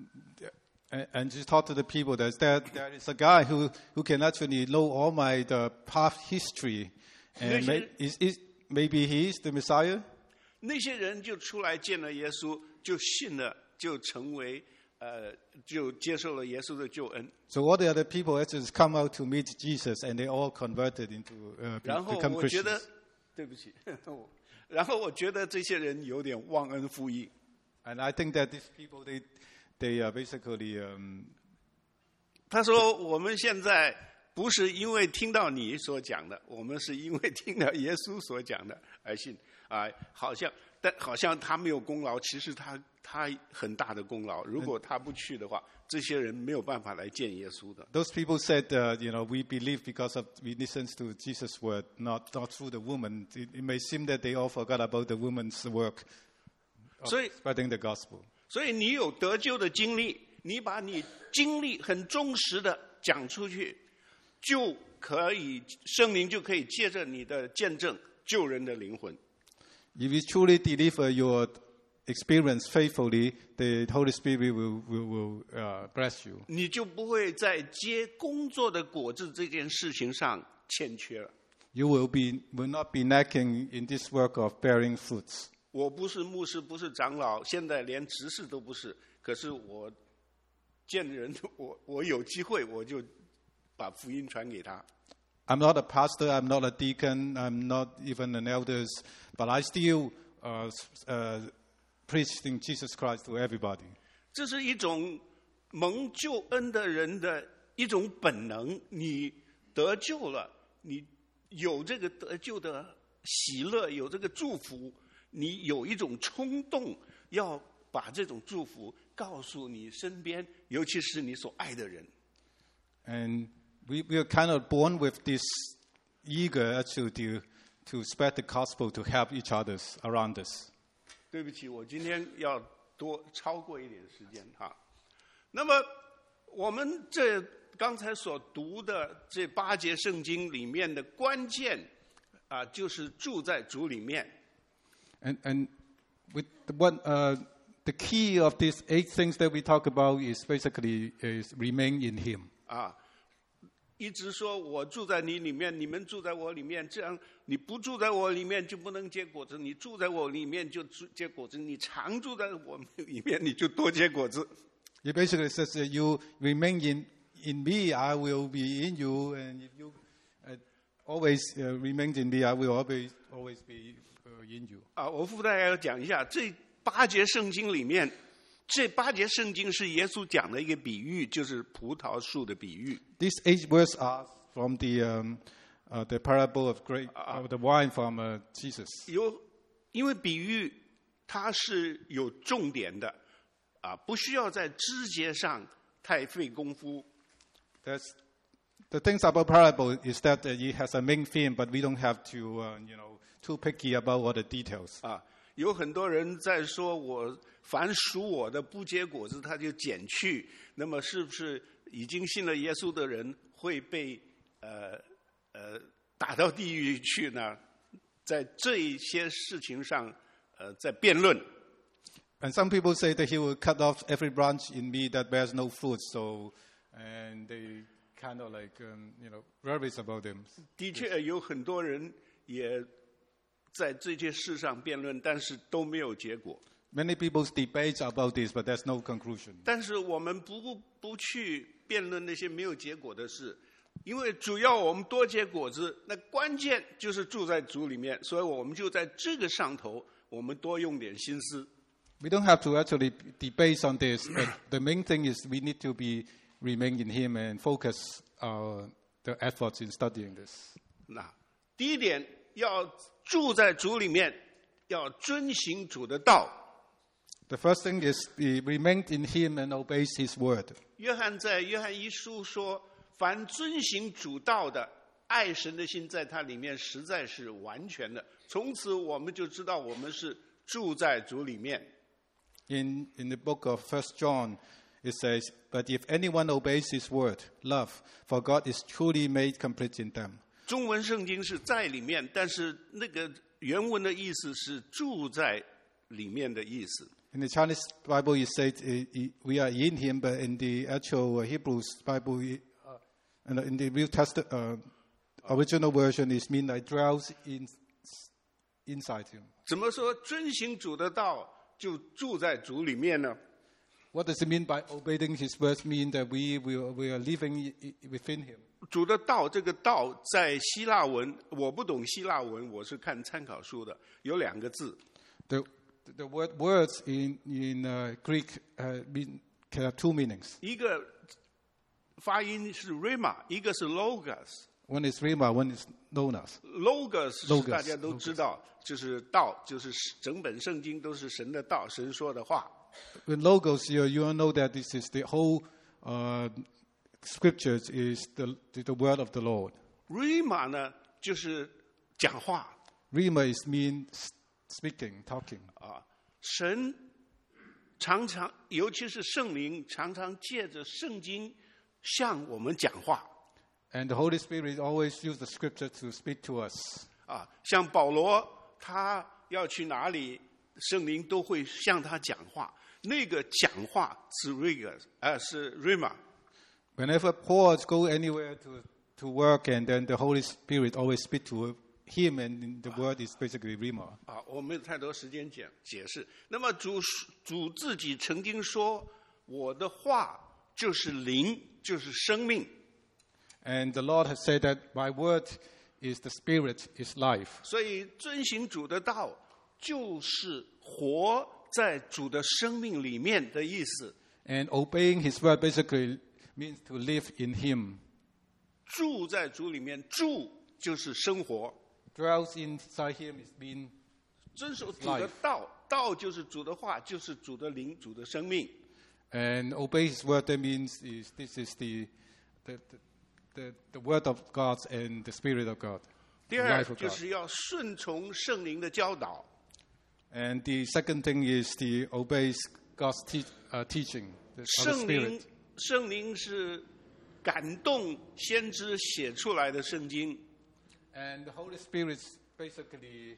[SPEAKER 2] And just talk to the people that there is a guy who can actually know all my past history, and maybe he is the Messiah.
[SPEAKER 1] 那些人就出来见了耶稣，就信了，就成为就接受了耶稣的救恩。
[SPEAKER 2] So all the other people actually come out to meet Jesus, and they all converted into
[SPEAKER 1] 然后
[SPEAKER 2] become
[SPEAKER 1] 我觉
[SPEAKER 2] Christians.
[SPEAKER 1] 得对不起。然后我觉得这些人有点忘恩负义。
[SPEAKER 2] And I think that these people, they are basically.
[SPEAKER 1] 他说：“我们现在不是因为听到你所讲的，我们是因为听到耶稣所讲的而信。好像他没有功劳，其实他很大的功劳。如果他不去的话，这些人没有办法来见耶稣的。”
[SPEAKER 2] Those people said, we believe because we listen to Jesus' word, not through the woman. It may seem that they all forgot about the woman's work of spreading the gospel.
[SPEAKER 1] 所以你有得救的经历，你把你经历很忠实的讲出去，就可以圣灵就可以借着你的见证救人的灵魂。
[SPEAKER 2] If you truly deliver your experience faithfully, the Holy Spirit will bless you.
[SPEAKER 1] 你就不会在结工作的果子这件事情上欠缺了。
[SPEAKER 2] You will not be lacking in this work of bearing fruits.
[SPEAKER 1] 我不是牧师，不是长老，现在连执事都不是。可是我见人，我有机会，我就把福音传给他。
[SPEAKER 2] I'm not a pastor, I'm not a deacon, I'm not even an elder, but I still preaching Jesus Christ to everybody.
[SPEAKER 1] 这是一种蒙救恩的人的一种本能。你得救了，你有这个得救的喜乐，有这个祝福，你有一种冲动，要把这种祝福告诉你身边，尤其是你所爱的人。
[SPEAKER 2] And we are kind of born with this eager attitude to spread the gospel, to help each other around us.
[SPEAKER 1] 对不起，我今天要多超过一点时间哈。那么我们这刚才所读的这8节圣经里面的关键就是住在主里面。
[SPEAKER 2] And with the key of these 8 things that we talk about is basically remain in Him.
[SPEAKER 1] 一直说我住在你里面，你们住在我里面，这样你不住在我里面就不能结果子，你住在我里面就结果子，你常住在我里面你就多结果子。
[SPEAKER 2] It basically says that you remain in me, I will be in you, and if you always remain in me, I will always be in you.
[SPEAKER 1] 我附带要讲一下，这8节圣经里面，这8节圣经是耶稣讲的一个比喻，就是葡萄树的比喻。
[SPEAKER 2] These 8 words are from the parable of the wine from Jesus.
[SPEAKER 1] 因为比喻它是有重点的，不需要在枝节上太费功夫。
[SPEAKER 2] The things about parable is that it has a main theme, but we don't have to, too picky about all the details.
[SPEAKER 1] 有很多人在说我凡属我的不结果子，他就剪去。那么是不是已经信了耶稣的人会被打到地狱去呢？在这一些事情上，在辩论。
[SPEAKER 2] And some people say that He will cut off every branch in me that bears no fruit. And they kind of worries about them.
[SPEAKER 1] 的确有很多人也在这些事上辩论，但是都没有结果。
[SPEAKER 2] Many people debate about this, but there's no conclusion.
[SPEAKER 1] 但是我们不去辩论那些没有结果的事，因为主要我们多结果子，那关键就是住在主里面，所以我们就在这个上头，我们多用点心思。
[SPEAKER 2] We don't have to actually debate on this, but the main thing is we need to remain in Him and focus the efforts in studying this.
[SPEAKER 1] 那第一点，要住在主里面，要遵行主的道。
[SPEAKER 2] The first thing is we remain in Him and obeys His word.
[SPEAKER 1] 约翰在约翰一书说，凡遵行主道的，爱神的心在他里面实在是完全的。从此我们就知道我们是住在主里面。
[SPEAKER 2] In the book of 1 John, it says, "But if anyone obeys His word, love, for God is truly made complete in them."
[SPEAKER 1] 中文圣经是在里面，但是那个原文的意思是住在里面的意思。
[SPEAKER 2] In the Chinese Bible, it says we are in Him, but in the actual Hebrew Bible, and in the New Testament original version, it means I dwells inside Him.
[SPEAKER 1] 怎么说遵行主的道就住在主里面呢？
[SPEAKER 2] What does it mean by obeying His words? Mean that we are living within Him?
[SPEAKER 1] 主的道，这个道在希腊文，我不懂希腊文，我是看参考书的，有2个字。
[SPEAKER 2] The words in Greek can have 2 meanings.
[SPEAKER 1] 一个发音是 rhema， 一个是 logos。
[SPEAKER 2] One is rhema, one is logos.
[SPEAKER 1] logos 是大家都知道，就是道，就是整本圣经都是神的道，神说的话。
[SPEAKER 2] With logos, you all know that this is the whole scriptures is the word of the Lord.
[SPEAKER 1] rhema 呢，就是讲话。
[SPEAKER 2] Rhema is mean speaking, talking.
[SPEAKER 1] 神常常，尤其是圣灵，常常借着圣经向我们讲话。
[SPEAKER 2] And the Holy Spirit always use the scripture to speak to us.
[SPEAKER 1] 像保罗他要去哪里，圣灵都会向他讲话。那个讲话是 rhema。
[SPEAKER 2] Whenever Paul go anywhere to work, and then the Holy Spirit always speak to him, and the word is basically rhema.
[SPEAKER 1] 我没有太多时间解释。那么主自己曾经说，我的话就是灵，就是生命。
[SPEAKER 2] And the Lord has said that my word is the spirit, is life.
[SPEAKER 1] 所以遵行主的道，就是活在主的生命里面的意思。
[SPEAKER 2] And obeying His word basically means to live in Him.
[SPEAKER 1] 住在主里面，住就是生活。
[SPEAKER 2] Dwells inside Him is being
[SPEAKER 1] 遵守主的道，道就是主的话，就是主的灵，主的生命。
[SPEAKER 2] And obey His word, that means this is the word of God and the Spirit of God.
[SPEAKER 1] 第二就是要顺从圣灵的教导。
[SPEAKER 2] And the second thing is to obey God's teaching.
[SPEAKER 1] 圣灵是感动先知写出来的圣经。
[SPEAKER 2] And the Holy Spirit basically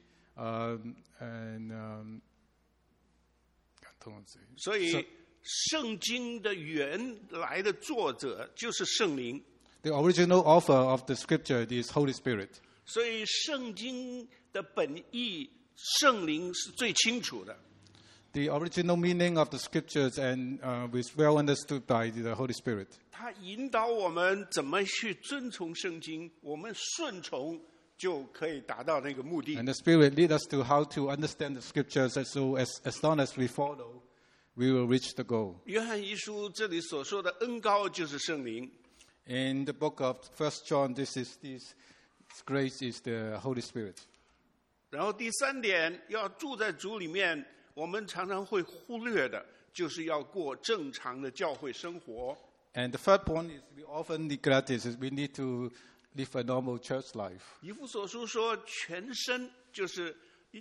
[SPEAKER 1] 所以圣经的原来的作者就是圣灵。
[SPEAKER 2] The original author of the scripture is Holy Spirit.
[SPEAKER 1] 所以圣经的本意，圣灵是最清楚的。
[SPEAKER 2] The original meaning of the scriptures and was well understood by the Holy Spirit.
[SPEAKER 1] 他引导我们怎么去遵从圣经，我们顺从就可以达到那个目的。
[SPEAKER 2] And the Spirit leads us to how to understand the scriptures, so as long as we follow, we will reach the goal.
[SPEAKER 1] 约翰一书这里所说的恩膏就是圣灵。
[SPEAKER 2] In the book of 1 John, this grace is the Holy Spirit.
[SPEAKER 1] 然后第3点，要住在主里面，我们常常会忽略的，就是要过正常的教会生活。
[SPEAKER 2] And the third point is we often neglect is we need to live a normal church life.
[SPEAKER 1] 以弗所书说，全身就是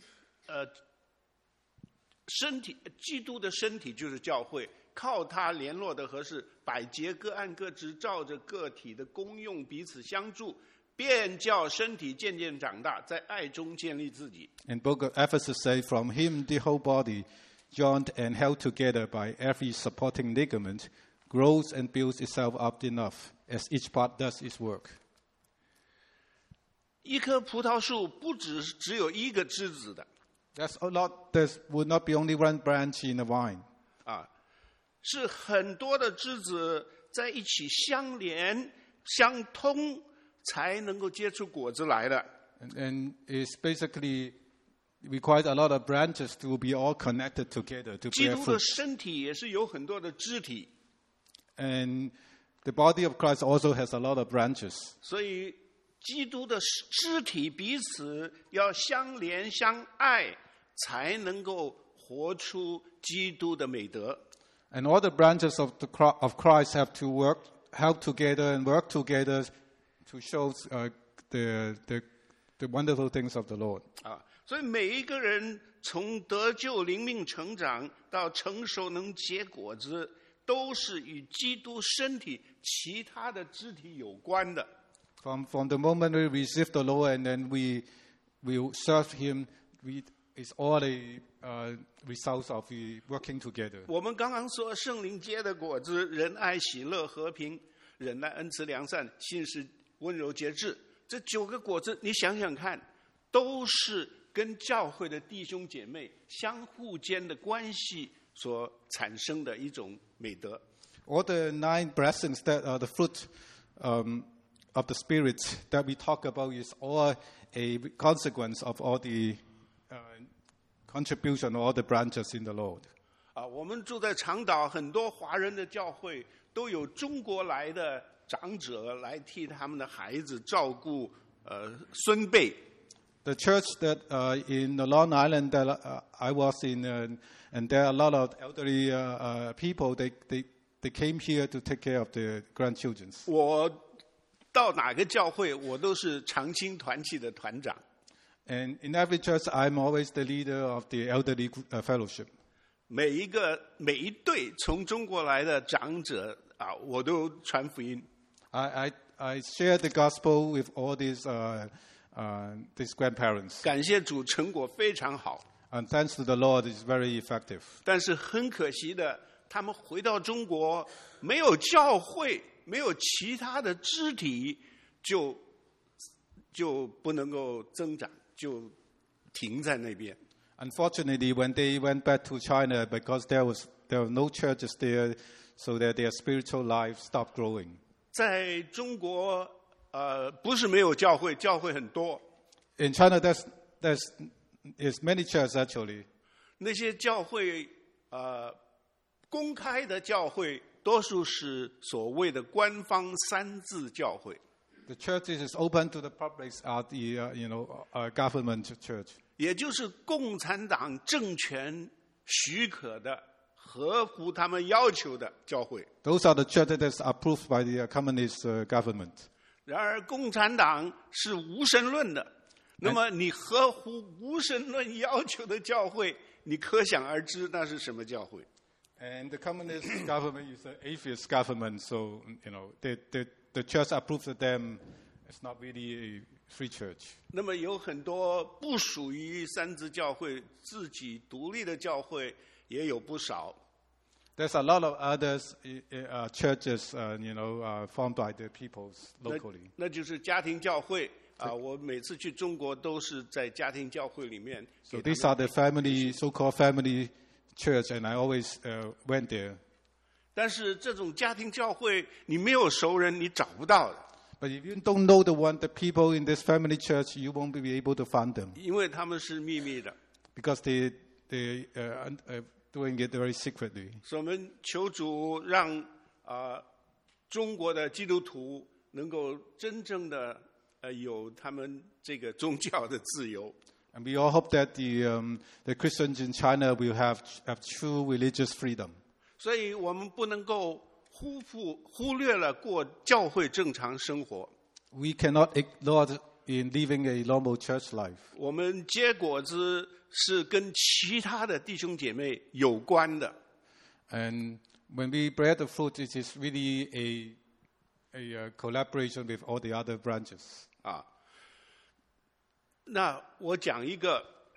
[SPEAKER 1] 身体，基督的身体就是教会，靠他联络的和是百节各按各职，照着个体的功用彼此相助，便叫身体渐渐长大，在爱中建立自己。
[SPEAKER 2] And book of Ephesus say, from him the whole body, joined and held together by every supporting ligament, grows and builds itself up enough, as each part does its work.
[SPEAKER 1] 一棵葡萄树不只有一个枝子的。
[SPEAKER 2] There would not be only one branch in a vine.
[SPEAKER 1] 是很多的枝子在一起相连相通，才能够结出果子来的。
[SPEAKER 2] And it's basically requires a lot of branches to be all connected together to
[SPEAKER 1] 基
[SPEAKER 2] bear
[SPEAKER 1] 督的
[SPEAKER 2] fruit.
[SPEAKER 1] 身体也是有很多的肢体，
[SPEAKER 2] And the body of Christ also has a lot of branches.
[SPEAKER 1] 所以基督的肢体彼此要相连相爱，才能够活出基督的美德。
[SPEAKER 2] And all the branches of Christ have to help together and work together to show the wonderful things of the Lord.
[SPEAKER 1] 所以每一个人从得救灵命成长到成熟能结果子，都是与基督身体其他的肢体有关的。
[SPEAKER 2] From the moment we receive the Lord and then we will serve Him, it's all the results of working together.
[SPEAKER 1] 我们刚刚说圣灵结的果子，仁爱、喜乐、和平、忍耐、恩慈、良善、信实、温柔、节制，这9个果子，你想想看，都是跟教会的弟兄姐妹相互间的关系所产生的一种美德。
[SPEAKER 2] All the 9 blessings that are the fruit of the Spirit that we talk about is all a consequence of all the contribution of all the branches in the Lord.
[SPEAKER 1] 我们住在长岛，很多华人的教会都有中国来的长者来替他们的孩子照顾孙辈。
[SPEAKER 2] The church that in the Long Island that I was in, and there are a lot of elderly people. They came here to take care of the grandchildren.
[SPEAKER 1] 我到哪个教会，我都是长青团契的团长。
[SPEAKER 2] And in every church, I'm always the leader of the elderly fellowship.
[SPEAKER 1] 每一对从中国来的长者我都传福音。
[SPEAKER 2] I share the gospel with all these grandparents.
[SPEAKER 1] 感谢主，成果非常好。
[SPEAKER 2] And thanks to the Lord, it's very effective.
[SPEAKER 1] 但是很可惜的，他们回到中国，没有教会，没有其他的肢体，就不能够增长，就停在那边。
[SPEAKER 2] Unfortunately, when they went back to China, because there were no churches there, so that their spiritual life stopped growing.
[SPEAKER 1] 在中国，不是没有教会，教会很多。
[SPEAKER 2] In China, there's many churches actually.
[SPEAKER 1] 那些教会，公开的教会，多数是所谓的官方三自教会。
[SPEAKER 2] The churches is open to the public are the government church.
[SPEAKER 1] 也就是共产党政权许可的、合乎他们要求的教会。
[SPEAKER 2] Those are the churches that are approved by the communist government.
[SPEAKER 1] 然而，共产党是无神论的。那么，你合乎无神论要求的教会，你可想而知那是什么教会。
[SPEAKER 2] And the communist government is an atheist government, so the church approves of them. It's not really a free church.
[SPEAKER 1] 那么有很多不属于三自教会、自己独立的教会也有不少。
[SPEAKER 2] There's a lot of others churches, formed by the peoples locally.
[SPEAKER 1] 那就是家庭教会我每次去中国都是在家庭教会里面。
[SPEAKER 2] So these are the so-called family church, and I always went there.
[SPEAKER 1] 但是这种家庭教会，你没有熟人，你找不到的。
[SPEAKER 2] But if you don't know the people in this family church, you won't be able to find them.
[SPEAKER 1] 因为他们是秘密的。
[SPEAKER 2] Because they doing it very secretly.
[SPEAKER 1] 所以我们求主让中国的基督徒能够真正的有他们这个宗教的自由。
[SPEAKER 2] And we all hope that the Christians in China will have true religious freedom.
[SPEAKER 1] 所以我们不能够忽略了过教会正常生活。
[SPEAKER 2] We cannot ignore in living a normal church life.
[SPEAKER 1] 我们结果子是跟其他的弟兄姐妹有关的。
[SPEAKER 2] And when we bear the fruit, it is really a collaboration with all the other branches.
[SPEAKER 1] 那我讲一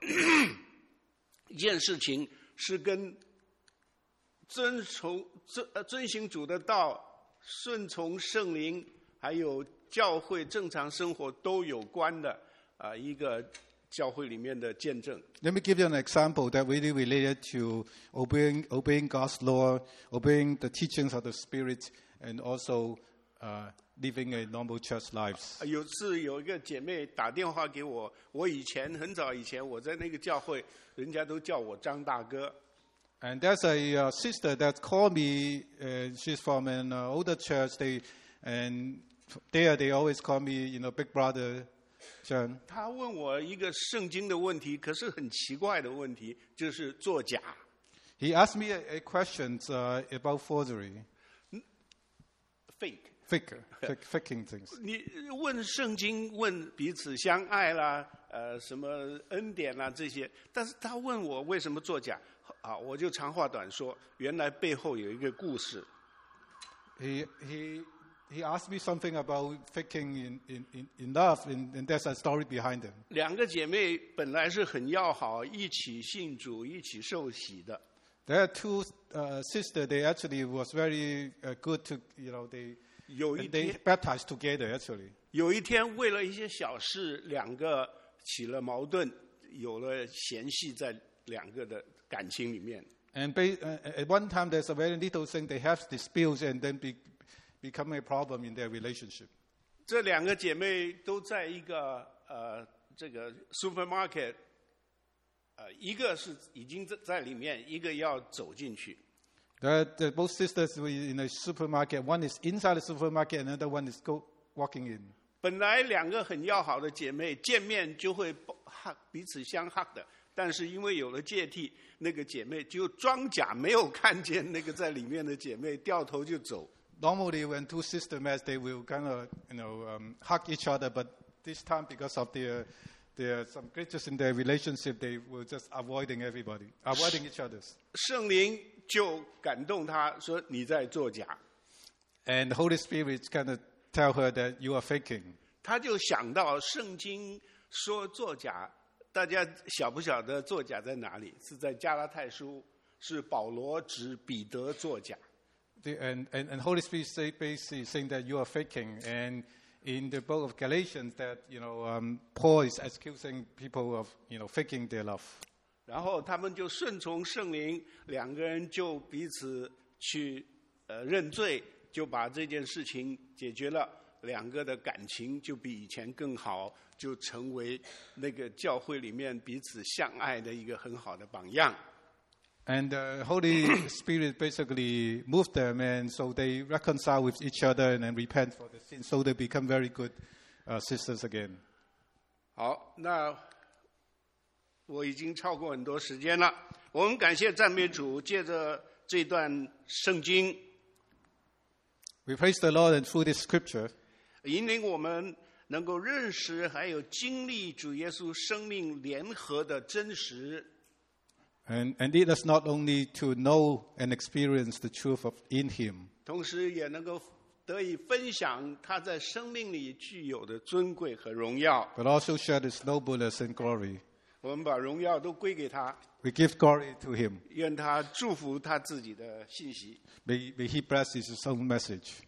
[SPEAKER 1] 件事情，是跟遵行主的道、顺从圣灵，还有教会正常生活都有关的一个教会里面的见证。
[SPEAKER 2] Let me give you an example that really related to obeying God's law, obeying the teachings of the Spirit, and also living a normal church lives.
[SPEAKER 1] 有次有一个姐妹打电话给我，我很早以前我在那个教会，人家都叫我张大哥。
[SPEAKER 2] And there's a sister that called me. She's from an older church. They always call me, Big Brother John.
[SPEAKER 1] 他问我一个圣经的问题，可是很奇怪的问题，就是作假。
[SPEAKER 2] He asked me a question about forgery. Faking things.
[SPEAKER 1] 你问圣经，问彼此相爱啦，什么恩典啦这些，但是他问我为什么作假我就长话短说，原来背后有一个故事。
[SPEAKER 2] He asked me something about faking in love, and there's a story behind it.
[SPEAKER 1] 两个姐妹本来是很要好，一起信主，一起受洗的。
[SPEAKER 2] There are two sisters. They actually was very good to, they baptized together actually.
[SPEAKER 1] 有一天为了一些小事，两个起了矛盾，有了嫌隙在两个的感情里面。
[SPEAKER 2] And at one time, there's a very little thing they have disputes, and then become a problem in their relationship.
[SPEAKER 1] 这两个姐妹都在一个这个 supermarket， 一个是已经在里面，一个要走进去。
[SPEAKER 2] Both sisters were in a supermarket. One is inside the supermarket, another one is walking in.
[SPEAKER 1] 本来两个很要好的姐妹见面就会彼此相hug的，但是因为有了芥蒂，那个姐妹就装假没有看见那个在里面的姐妹，掉头就走。
[SPEAKER 2] Normally, when two sisters met, they will kind of, hug each other. But this time, because of there some glitches in their relationship, they were just avoiding each other.
[SPEAKER 1] 圣灵就感动她说：“你在作假。”
[SPEAKER 2] And the Holy Spirit kind of tell her that you are faking.
[SPEAKER 1] 她就想到圣经说作假，大家晓不晓得作假在哪里？是在加拉太书，是保罗指彼得作假。
[SPEAKER 2] And Holy Spirit basically saying that you are faking. And in the book of Galatians, that Paul is accusing people of faking their love.
[SPEAKER 1] 然后他们就顺从圣灵，两个人就彼此去认罪，就把这件事情解决了，两个的感情就比以前更好，就成为那个教会里面彼此相爱的一个很好的榜样。
[SPEAKER 2] And the Holy Spirit basically moved them, and so they reconcile with each other and then repent for the sin, so they become very good sisters again.
[SPEAKER 1] 好，那我已经超过很多时间了。我们感谢赞美主，借着这段圣经，
[SPEAKER 2] We praise the Lord, and through this scripture,
[SPEAKER 1] 引领我们能够认识还有经历主耶稣生命联合的真实。
[SPEAKER 2] and lead us not only to know and experience the truth in Him,
[SPEAKER 1] 同时也能够得以分享他在生命里具有的尊贵和荣耀。
[SPEAKER 2] but also share His nobleness and glory.
[SPEAKER 1] 我们把荣耀都归给他，
[SPEAKER 2] We give glory to Him.
[SPEAKER 1] 愿他祝福他自己的信息。
[SPEAKER 2] May He bless His own message.